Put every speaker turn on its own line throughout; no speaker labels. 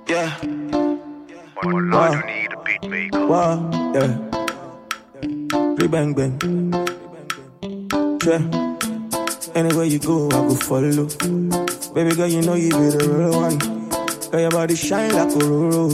Yeah.
Oh Lord, you need a beat maker.
Wow, yeah. Bang bang. Yeah. Anywhere you go, I go follow. Baby girl, you know you be the real one. Girl, your body shine like a roro.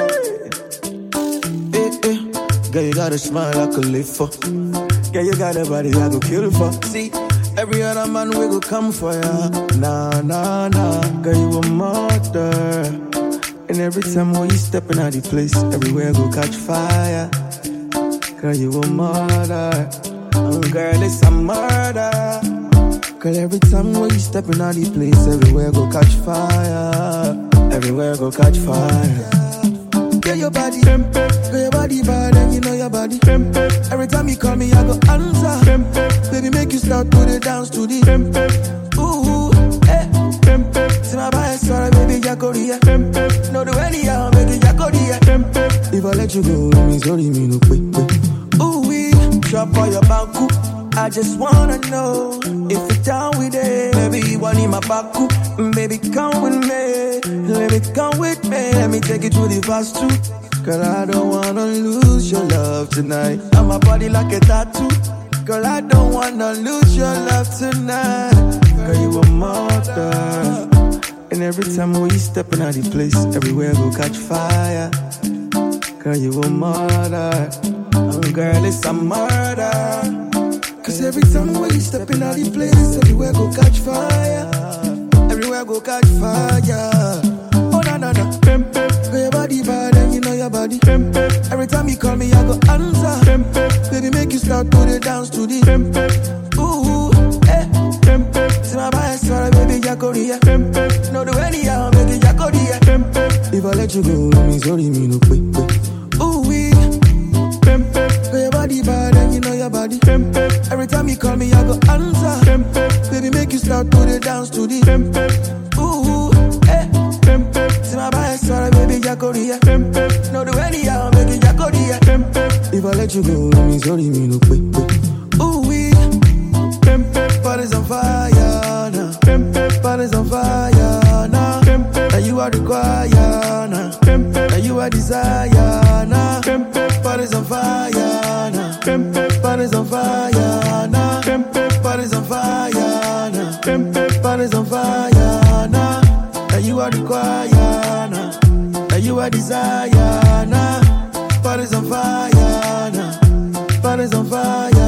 Girl, you got a smile like a leaf. Girl, you got a body I go kill for. See, every other man we go come for ya. Nah, nah, nah. Girl, you a mother. And every time when you stepping out the place, everywhere go catch fire. Girl, you a mother. Girl, it's a murder. Girl, every time when you stepping out the place, everywhere go catch fire. Everywhere go catch fire. Girl, your body, girl, your body bad, and you know your body. Every time you call me, I go answer. Baby, make you start to the dance to the ooh, eh. See my body, sorry, baby, ya go here. No do any how, baby, ya go here. If I let you go, me sorry, me no quick. Ooh, we drop on your banku. I just wanna know if you're down with it. Baby, you want in my baku. Baby, come with me. Baby, come with me. Let me take you to the fast too. Girl, I don't wanna lose your love tonight. On my body like a tattoo. Girl, I don't wanna lose your love tonight. Girl, you a mother. And every time when you stepping out the place, everywhere go catch fire. Girl, you a mother. Girl, it's a murder. Cause every time when you stepping out the place, everywhere go catch fire. Everywhere go catch fire. Oh, no, no, no. Girl, your body bad and you know your body. Every time you call me, I go answer. Baby, make you start to the dance to the ooh, eh. See my body, sorry, baby, ya go here. No do any how, baby, ya go here. If I let you go, me sorry, me no quick. Ooh, we. Girl, your body bad and you know your body. Every time you call me, I go answer. Baby, make you start to the dance to the ooh, eh. See my body, sorry, baby, ya go here. No do any how, baby, ya go here. If I let you go, me sorry, me no quick. Ooh, we. Body's on fire now. Body's on fire now. And you are required now. And you are desire now. Body's on fire now. Body's on fire now. Body's on fire now. Body's on fire now. And you are required now. And you are desire now. Body's on fire now. Body's on fire.